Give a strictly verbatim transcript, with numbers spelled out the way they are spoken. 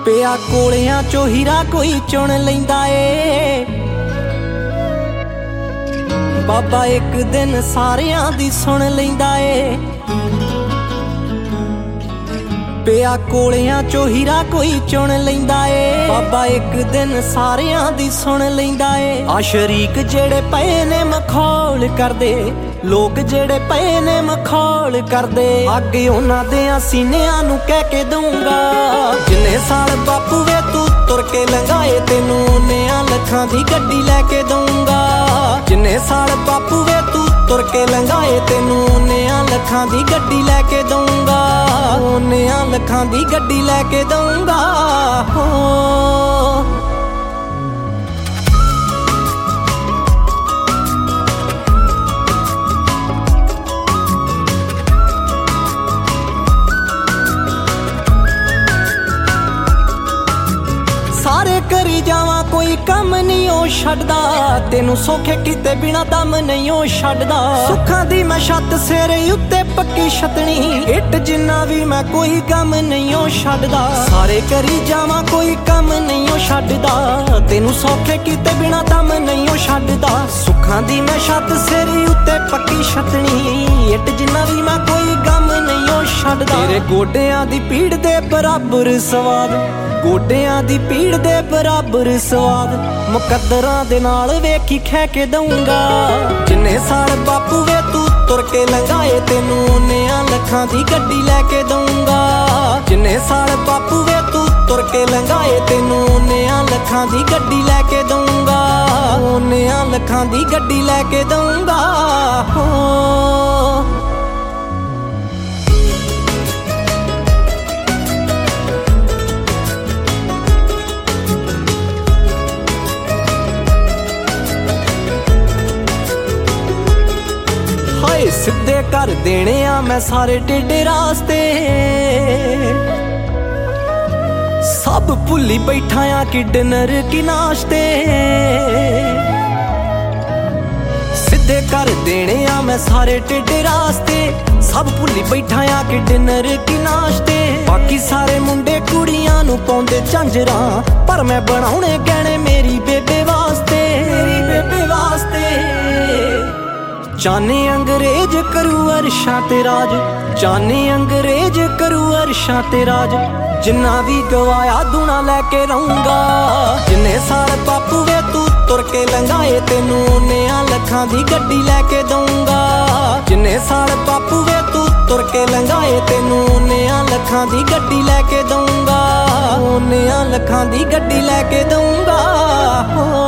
ਪਿਆ ਕੋਲਿਆਂ ਚੋਂ ਹੀਰਾ ਕੋਈ ਚੁਣ ਲੈਂਦਾ ਏ। ਬਾਬਾ ਇੱਕ ਦਿਨ ਸਾਰਿਆਂ ਦੀ ਸੁਣ ਲੈਂਦਾ ਏ। ਪਿਆ ਕੋਲਿਆਂ ਚੋਂ ਹੀਰਾ ਕੋਈ ਚੁਣ ਲੈਂਦਾ ਏ। ਬਾਬਾ ਇੱਕ ਦਿਨ ਸਾਰਿਆਂ ਦੀ ਸੁਣ ਲੈਂਦਾ ਏ। ਆ ਸ਼ਰੀਕ ਜਿਹੜੇ ਪਏ ਨੇ ਮਖੌਲ ਕਰਦੇ, ਲੋਕ ਜਿਹੜੇ ਪਏ ਨੇ ਮਖੌਲ ਕਰਦੇ, ਅੱਗੇ ਉਹਨਾਂ ਦੇ ਸੀਨਿਆਂ ਨੂੰ ਕਹਿ ਕੇ ਦਊਂਗਾ। ਜਿੰਨੇ ਸਾਲ ਬਾਪੂ ਵੇ ਤੂੰ ਤੁਰ ਕੇ ਲੰਘਾਏ, ਤੈਨੂੰ ਉਹਨਿਆਂ ਲੱਖਾਂ ਦੀ ਗੱਡੀ ਲੈ ਕੇ ਦਊਂਗਾ। ਜਿੰਨੇ ਸਾਲ ਬਾਪੂ ਵੇ ਤੂੰ ਤੁਰ ਕੇ ਲੰਘਾਏ, ਤੈਨੂੰ ਉਹਨਿਆਂ ਲੱਖਾਂ ਦੀ ਗੱਡੀ ਲੈ ਕੇ ਦਊਂਗਾ। ਉਹਨਿਆਂ ਲੱਖਾਂ ਦੀ ਗੱਡੀ ਲੈ ਕੇ ਦਊਂਗਾ ਹੋ। ਸਾਰੇ ਕਰੀ ਜਾਵਾਂ ਕੋਈ ਕੰਮ ਨਹੀਂ ਉਹ ਛੱਡਦਾ, ਤੈਨੂੰ ਸੌਖੇ ਕੀਤੇ ਬਿਨਾ ਦਮ ਨਹੀਂ ਉਹ ਛੱਡਦਾ। ਸੁੱਖਾਂ ਦੀ ਮੈਂ ਛੱਤ ਸਿਰੇ ਉੱਤੇ ਪੱਕੀ ਛਤਣੀ, ਇੱਟ ਜਿੰਨਾ ਵੀ ਮੈਂ ਕੋਈ ਕੰਮ ਨਹੀਂ ਉਹ ਛੱਡਦਾ। ਸਾਰੇ ਕਰੀ ਜਾਵਾਂ ਕੋਈ ਕੰਮ ਨਹੀਂ ਉਹ ਛੱਡਦਾ, ਤੈਨੂੰ ਸੌਖੇ ਕੀਤੇ ਬਿਨਾ ਦਮ ਨਹੀਂ ਉਹ ਛੱਡਦਾ। ਸੁੱਖਾਂ ਦੀ ਮੈਂ ਛੱਤ ਸਿਰੇ ਉੱਤੇ ਪੱਕੀ ਛਤਣੀ, ਇੱਟ ਜਿੰਨਾ ਵੀ ਮੈਂ ਕੋਈ ਕੰਮ ਨਹੀਂ ਉਹ ਛੱਡਦਾ। ਤੇਰੇ ਗੋਡਿਆਂ ਦੀ ਪੀੜ ਦੇ ਬਰਾਬਰ ਸਵਾਦ, ਗੋਡਿਆਂ ਦੀ ਪੀੜ ਦੇ ਬਰਾਬਰ ਸਵਾਦ, ਮੁਕੱਦਰਾਂ ਦੇ ਨਾਲ ਵੇਖੀ ਖਹਿ ਕੇ ਦਊਂਗਾ। ਜਿੰਨੇ ਸਾਲ ਬਾਪੂ ਵੇ ਤੂੰ ਤੁਰ ਕੇ ਲੰਘਾਏ, ਤੈਨੂੰ ਉਹਨਿਆਂ ਲੱਖਾਂ ਦੀ ਗੱਡੀ ਲੈ ਕੇ ਦਊਂਗਾ। ਜਿੰਨੇ ਸਾਲ ਬਾਪੂ ਵੇ ਤੂੰ ਤੁਰ ਕੇ ਲੰਘਾਏ, ਤੈਨੂੰ ਉਹਨਿਆਂ ਲੱਖਾਂ ਦੀ ਗੱਡੀ ਲੈ ਕੇ ਦਊਂਗਾ। ਉਹਨਿਆਂ ਲੱਖਾਂ ਦੀ ਗੱਡੀ ਲੈ ਕੇ ਦਊਂਗਾ ਹੋ। ਸਿੱਧੇ ਕਰ ਦੇਣੇ ਆ ਮੈਂ ਸਾਰੇ ਟੇਢੇ ਰਾਸਤੇ, ਸਭ ਭੁੱਲੀ ਬੈਠਾ ਆ ਕਿ ਡਿਨਰ ਕੀ ਨਾਸ਼ਤੇ। ਸਿੱਧੇ ਕਰ ਦੇਣੇ ਆ ਮੈਂ ਸਾਰੇ ਟੇਢੇ ਰਾਸਤੇ, ਸਭ ਭੁੱਲੀ ਬੈਠਾ ਆ ਕਿ ਡਿਨਰ ਕੀ ਨਾਸ਼ਤੇ। ਬਾਕੀ ਸਾਰੇ ਮੁੰਡੇ ਕੁੜੀਆਂ ਨੂੰ ਪਾਉਂਦੇ ਝਾਂਜਰਾਂ, ਪਰ ਮੈਂ ਬਣਾਉਣੇ ਗਹਿਣੇ ਮੇਰੀ ਬੇਬੇ ਵਾਸਤੇ, ਮੇਰੀ ਬੇਬੇ ਵਾਸਤੇ। ਚਾਨੇ ਅੰਗਰੇਜ਼ ਕਰੂ ਅਰਸ਼ਾਂ ਤੇ ਰਾਜ, ਚਾਨੇ ਅੰਗਰੇਜ਼ ਕਰੂ ਅਰਸ਼ਾਂ ਤੇ ਰਾਜ, ਜਿੰਨਾ ਵੀ ਗਵਾਇਆ ਦੂਣਾ ਲੈ ਕੇ ਰਹੂੰਗਾ। ਜਿੰਨੇ ਸਾਲ ਬਾਪੂ ਵੇ ਤੂੰ ਤੁਰ ਕੇ ਲੰਘਾਏ, ਤੈਨੂੰ ਉਹਨਿਆਂ ਲੱਖਾਂ ਦੀ ਗੱਡੀ ਲੈ ਕੇ ਦਊਂਗਾ। ਜਿੰਨੇ ਸਾਲ ਬਾਪੂ ਵੇ ਤੂੰ ਤੁਰ ਕੇ ਲੰਘਾਏ, ਤੈਨੂੰ ਉਹਨਿਆਂ ਲੱਖਾਂ ਦੀ ਗੱਡੀ ਲੈ ਕੇ ਦਊਂਗਾ। ਉਹਨਿਆਂ ਲੱਖਾਂ ਦੀ ਗੱਡੀ ਲੈ ਕੇ ਦਊਂਗਾ ਹੋ।